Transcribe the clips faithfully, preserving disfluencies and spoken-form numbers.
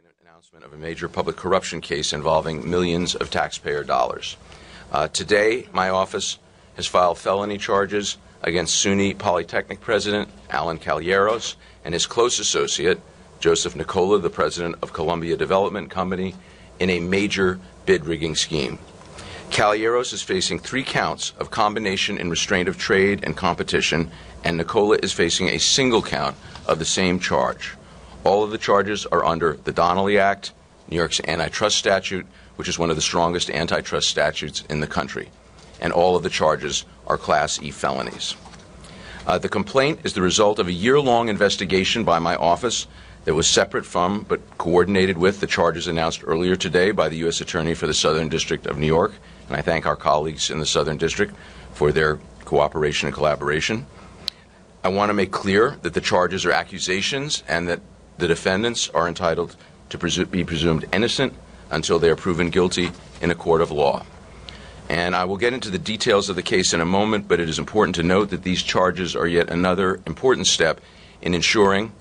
announcement of a major public corruption case involving millions of taxpayer dollars. Uh, today, my office has filed felony charges against SUNY Polytechnic President Alan Calieros and his close associate, Joseph Nicola, the president of Columbia Development Company, in a major bid rigging scheme. Calieros is facing three counts of combination in restraint of trade and competition, and Nicola is facing a single count of the same charge. All of the charges are under the Donnelly Act, New York's antitrust statute, which is one of the strongest antitrust statutes in the country. And all of the charges are Class E felonies. Uh, the complaint is the result of a year-long investigation by my office that was separate from but coordinated with the charges announced earlier today by the U S Attorney for the Southern District of New York. And I thank our colleagues in the Southern District for their cooperation and collaboration. I want to make clear that the charges are accusations and that the defendants are entitled to presu- be presumed innocent until they are proven guilty in a court of law. And I will get into the details of the case in a moment, but it is important to note that these charges are yet another important step in ensuring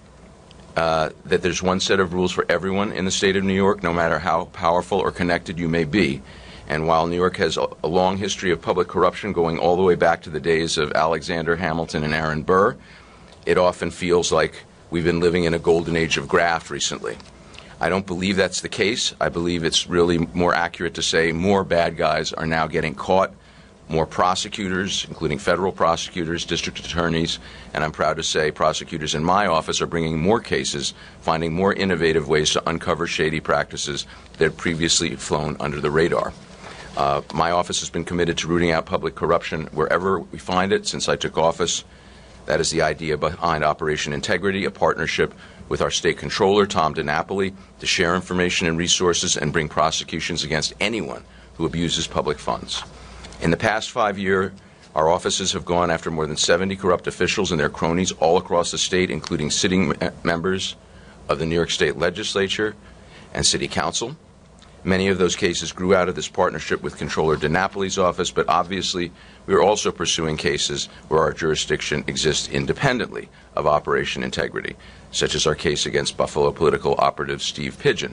uh, that there's one set of rules for everyone in the state of New York, no matter how powerful or connected you may be. And while New York has a, a long history of public corruption going all the way back to the days of Alexander Hamilton and Aaron Burr, it often feels like we've been living in a golden age of graft recently. I don't believe that's the case. I believe it's really more accurate to say more bad guys are now getting caught, more prosecutors, including federal prosecutors, district attorneys, and I'm proud to say prosecutors in my office are bringing more cases, finding more innovative ways to uncover shady practices that had previously flown under the radar. Uh, my office has been committed to rooting out public corruption wherever we find it since I took office. That is the idea behind Operation Integrity, a partnership with our state controller, Tom DiNapoli, to share information and resources and bring prosecutions against anyone who abuses public funds. In the past five years, our offices have gone after more than seventy corrupt officials and their cronies all across the state, including sitting members of the New York State Legislature and City Council. Many of those cases grew out of this partnership with Controller DiNapoli's office, but obviously we are also pursuing cases where our jurisdiction exists independently of Operation Integrity, such as our case against Buffalo political operative Steve Pigeon.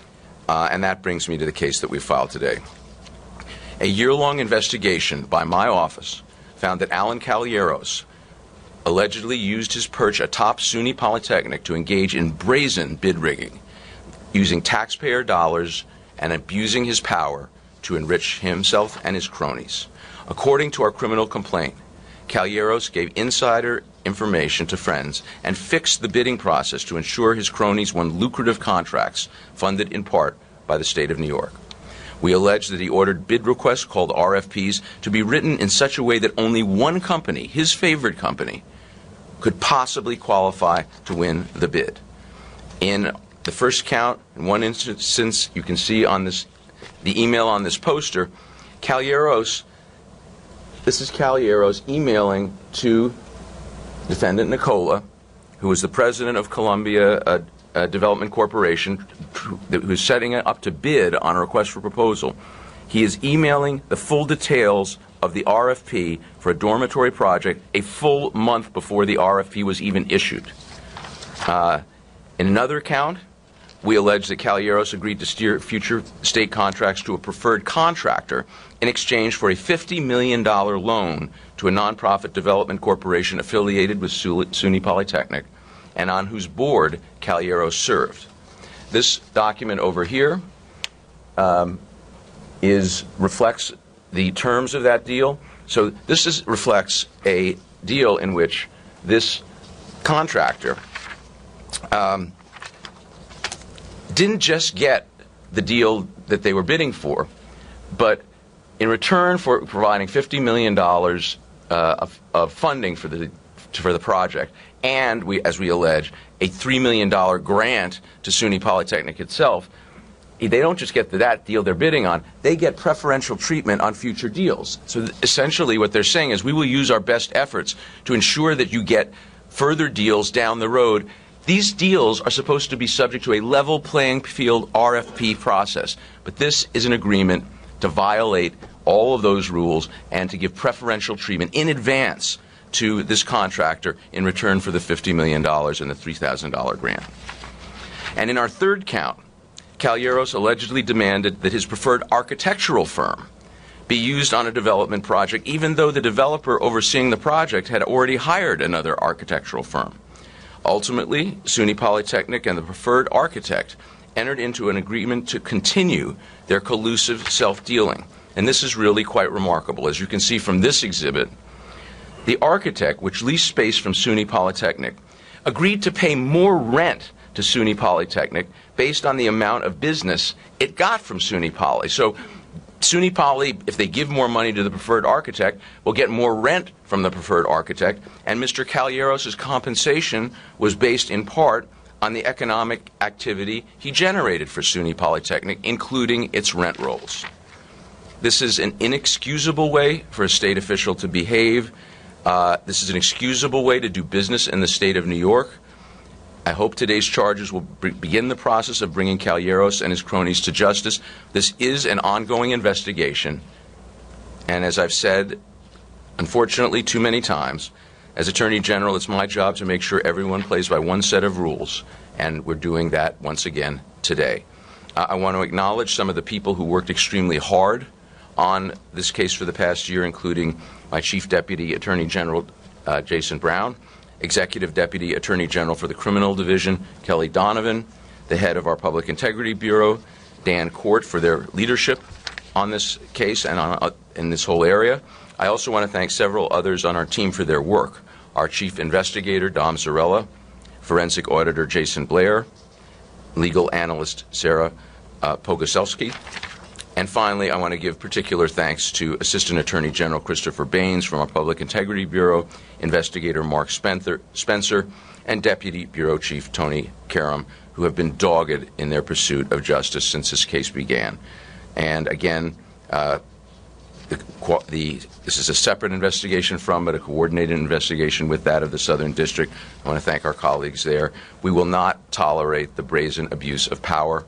Uh, and that brings me to the case that we filed today. A year-long investigation by my office found that Alan Calieros allegedly used his perch atop SUNY Polytechnic to engage in brazen bid rigging, using taxpayer dollars and abusing his power to enrich himself and his cronies. According to our criminal complaint, Calieros gave insider information to friends and fixed the bidding process to ensure his cronies won lucrative contracts funded in part by the state of New York. We allege that he ordered bid requests called R F Ps to be written in such a way that only one company, his favorite company, could possibly qualify to win the bid. In the first count, in one instance, you can see on this, the email on this poster, Calieros, this is Calieros emailing to defendant Nicola, who is the president of Columbia uh, uh, Development Corporation, who's setting it up to bid on a request for proposal. He is emailing the full details of the R F P for a dormitory project a full month before the R F P was even issued. Uh, in another account, we allege that Calieros agreed to steer future state contracts to a preferred contractor in exchange for a fifty million dollars loan to a nonprofit development corporation affiliated with SUNY Polytechnic and on whose board Calieros served. This document over here um, is reflects the terms of that deal. So this is, reflects a deal in which this contractor um, didn't just get the deal that they were bidding for, but in return for providing fifty million dollars uh, of, of funding for the for the project, and we, as we allege, a three million dollars grant to SUNY Polytechnic itself, they don't just get that deal they're bidding on, they get preferential treatment on future deals. So th- essentially what they're saying is we will use our best efforts to ensure that you get further deals down the road. These deals are supposed to be subject to a level playing field R F P process, but this is an agreement to violate all of those rules and to give preferential treatment in advance to this contractor in return for the fifty million dollars and the three thousand dollars grant. And in our third count, Calieros allegedly demanded that his preferred architectural firm be used on a development project, even though the developer overseeing the project had already hired another architectural firm. Ultimately, SUNY Polytechnic and the preferred architect entered into an agreement to continue their collusive self-dealing. And this is really quite remarkable. As you can see from this exhibit, the architect, which leased space from SUNY Polytechnic, agreed to pay more rent to SUNY Polytechnic based on the amount of business it got from SUNY Poly. So SUNY Poly, if they give more money to the preferred architect, will get more rent from the preferred architect, and Mister Calieros' compensation was based in part on the economic activity he generated for SUNY Polytechnic, including its rent rolls. This is an inexcusable way for a state official to behave. Uh, this is an excusable way to do business in the state of New York. I hope today's charges will b- begin the process of bringing Calieros and his cronies to justice. This is an ongoing investigation, and as I've said, unfortunately, too many times, as Attorney General, it's my job to make sure everyone plays by one set of rules, and we're doing that once again today. Uh, I want to acknowledge some of the people who worked extremely hard on this case for the past year, including my Chief Deputy Attorney General, uh, Jason Brown, Executive Deputy Attorney General for the Criminal Division, Kelly Donovan, the head of our Public Integrity Bureau, Dan Court, for their leadership on this case and on, uh, in this whole area. I also want to thank several others on our team for their work. Our Chief Investigator, Dom Zarella, Forensic Auditor Jason Blair, Legal Analyst Sarah uh, Pogoselsky. And finally, I want to give particular thanks to Assistant Attorney General Christopher Baines from our Public Integrity Bureau, Investigator Mark Spencer, Spencer, and Deputy Bureau Chief Tony Karam, who have been dogged in their pursuit of justice since this case began. And again, uh, the, the, this is a separate investigation from, but a coordinated investigation with that of the Southern District. I want to thank our colleagues there. We will not tolerate the brazen abuse of power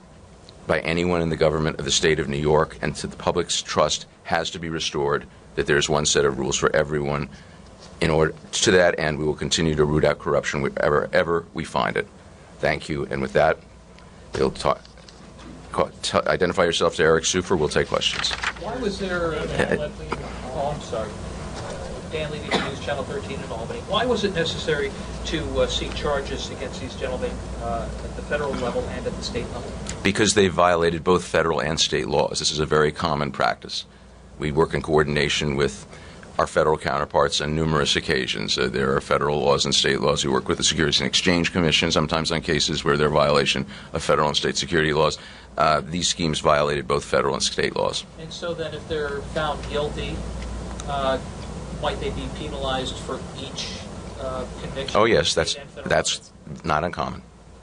by anyone in the government of the state of New York, and to the public's trust has to be restored that there is one set of rules for everyone. In order to that end, we will continue to root out corruption wherever ever we find it. Thank you. And with that, we'll talk, call, t- identify yourself to Eric Sufer. We'll take questions. Why was there? Uh, oh, I'm sorry. Dan Levy, News Channel thirteen in Albany. Why was it necessary to uh, seek charges against these gentlemen uh, at the federal level and at the state level? Because they violated both federal and state laws. This is a very common practice. We work in coordination with our federal counterparts on numerous occasions. Uh, there are federal laws and state laws. We work with the Securities and Exchange Commission, sometimes on cases where there are violation of federal and state security laws. Uh, these schemes violated both federal and state laws. And so then if they're found guilty, uh, might they be penalized for each uh, conviction? Oh, yes, that's that's not uncommon.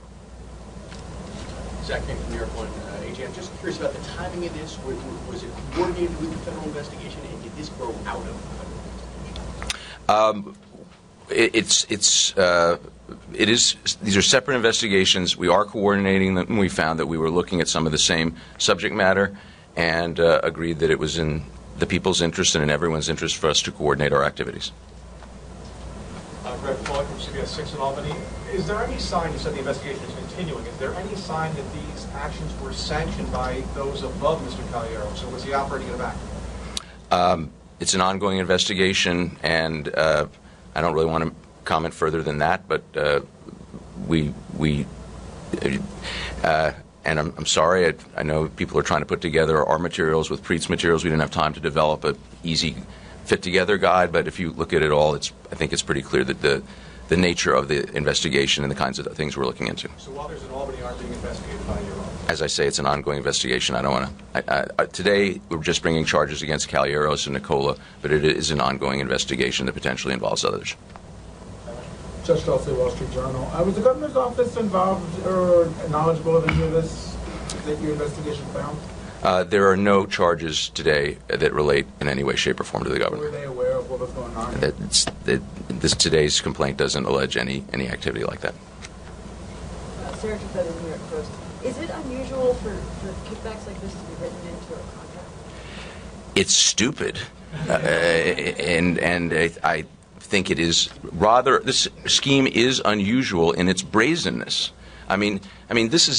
Zach King from New York One, uh, A G. I'm just curious about the timing of this. Was, was it coordinated with the federal investigation, and did this grow out of the federal investigation? Um, it, it's it's uh, it is. These are separate investigations. We are coordinating them. And we found that we were looking at some of the same subject matter, and uh, agreed that it was in the people's interest and in everyone's interest for us to coordinate our activities. Uh, Greg Floyd from C B S six in Albany. Is there any sign, you said the investigation is continuing, is there any sign that these actions were sanctioned by those above Mister Calieros, or was he operating in a vacuum? Um, it's an ongoing investigation, and uh, I don't really want to comment further than that, but uh, we, we uh, and I'm, I'm sorry, I, I know people are trying to put together our materials with Preet's materials. We didn't have time to develop an easy fit-together guide, but if you look at it all, it's, I think it's pretty clear that the, the nature of the investigation and the kinds of things we're looking into. So others in Albany aren't being investigated by your office? As I say, it's an ongoing investigation. I don't want to. I, I, today, we're just bringing charges against Calieros and Nicola, but it is an ongoing investigation that potentially involves others. Judge Chelsea, Wall Street Journal. Uh, was the governor's office involved or knowledgeable of any of this that your investigation found? Uh, there are no charges today that relate in any way, shape, or form to the governor. Were they aware of what was going on? That, it's, that this today's complaint doesn't allege any any activity like that. Uh, Sarah Capetta, New York Post. Is it unusual for, for kickbacks like this to be written into a contract? It's stupid, uh, and and I, I think it is rather. This scheme is unusual in its brazenness. I mean, I mean, this is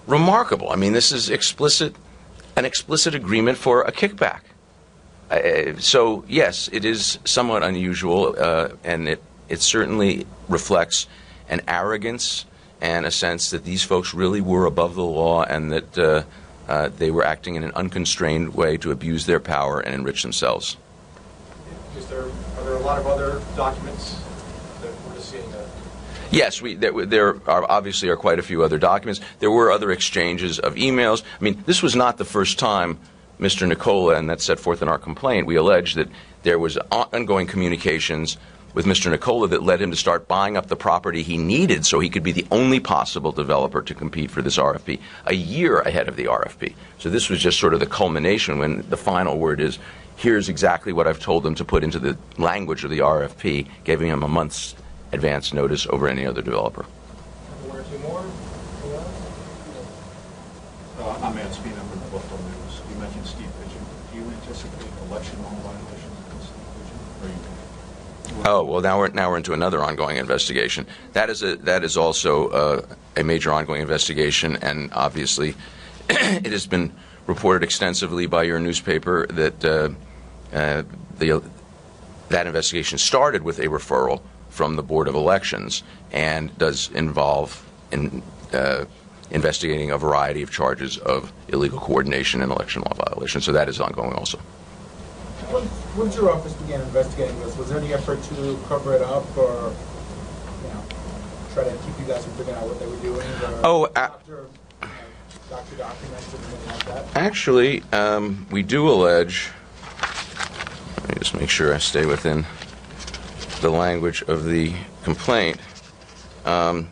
remarkable. I mean, this is explicit, an explicit agreement for a kickback. Uh, so, yes, it is somewhat unusual, uh, and it, it certainly reflects an arrogance and a sense that these folks really were above the law and that uh, uh, they were acting in an unconstrained way to abuse their power and enrich themselves. Is there, are there a lot of other documents that we're just seeing that? Yes, we, there, there are obviously are quite a few other documents. There were other exchanges of emails. I mean, this was not the first time Mister Nicola, and that's set forth in our complaint, we allege that there was ongoing communications with Mister Nicola that led him to start buying up the property he needed so he could be the only possible developer to compete for this R F P, a year ahead of the R F P. So this was just sort of the culmination when the final word is, here's exactly what I've told them to put into the language of the R F P, giving him a month's advance notice over any other developer. One or two more? Uh, I'm Matt Spina from the Buffalo News. You mentioned Steve Pigeon. Do you anticipate election law violations against Steve Pigeon? Or you Oh, well, now we're now we're into another ongoing investigation. That is a that is also uh, a major ongoing investigation, and obviously, it has been reported extensively by your newspaper that uh, uh, the that investigation started with a referral from the Board of Elections and does involve in uh, investigating a variety of charges of illegal coordination and election law violations. So that is ongoing also. Once, once your office began investigating this, was there any effort to cover it up or, you know, try to keep you guys from figuring out what they were doing? Or Oh, uh, doctor, you know, doctor documents or anything like that? Actually, um, we do allege, let me just make sure I stay within the language of the complaint. Um,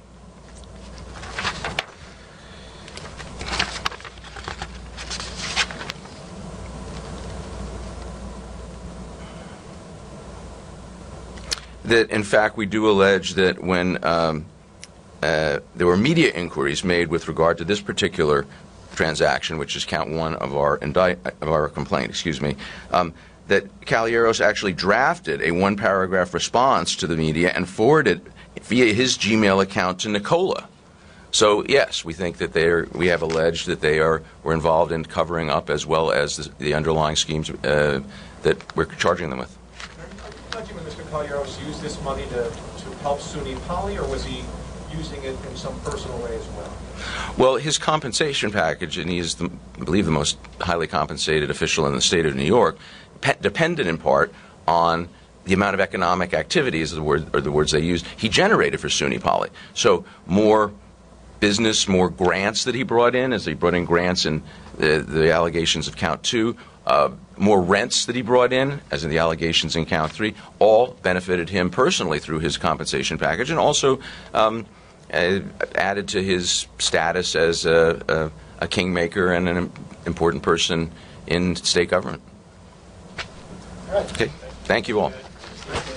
that, in fact, we do allege that when um, uh, there were media inquiries made with regard to this particular transaction, which is count one of our indict of our complaint, excuse me, um, that Caballeros actually drafted a one-paragraph response to the media and forwarded it via his Gmail account to Nicola. So yes, we think that they are. We have alleged that they are were involved in covering up as well as the, the underlying schemes uh, that we're charging them with. Alleging that Mister Caballeros used this money to, to help SUNY Poly, or was he using it in some personal way as well? Well, his compensation package, and he is, the, I believe, the most highly compensated official in the state of New York, pe- depended in part on the amount of economic activities, the word, or the words they used, he generated for SUNY Poly. So more business, more grants that he brought in, as he brought in grants in the, the allegations of count two, uh, more rents that he brought in, as in the allegations in count three, all benefited him personally through his compensation package, and also um, uh, added to his status as a, a, a kingmaker and an important person in state government. Okay, thank you all.